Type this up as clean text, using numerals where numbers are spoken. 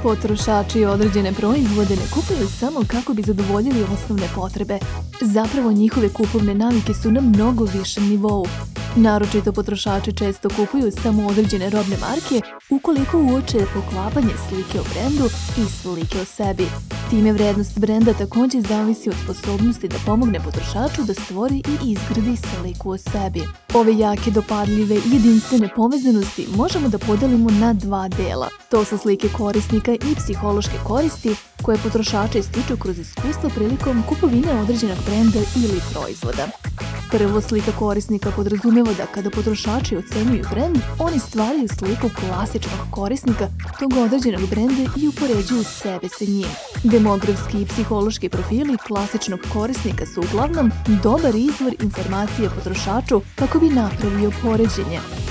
Potrošači određene proizvode ne kupuju samo kako bi zadovoljili osnovne potrebe. Zapravo njihove kupovne navike su na mnogo višem nivou. Naročito potrošači često kupuju samo određene robne marke ukoliko uoče poklapanje slike o brendu i slike o sebi. Time vrednost brenda također zavisi od sposobnosti da pomogne potrošaču da stvori i izgradi sliku o sebi. Ove jake, dopadljive i jedinstvene povezanosti možemo da podelimo na dva dela. To su slike korisnika i psihološke koristi koje potrošači stiču kroz iskustvo prilikom kupovine određenog brenda ili proizvoda. Prvo, slika korisnika podrazumeva da kada potrošači ocenjuju brend, oni stvaraju sliku klasičnog korisnika tog određenog brenda i upoređuju sebe sa njim. Demografski i psihološki profili klasičnog korisnika su uglavnom dobar izvor informacije potrošaču kako bi napravio poređenje.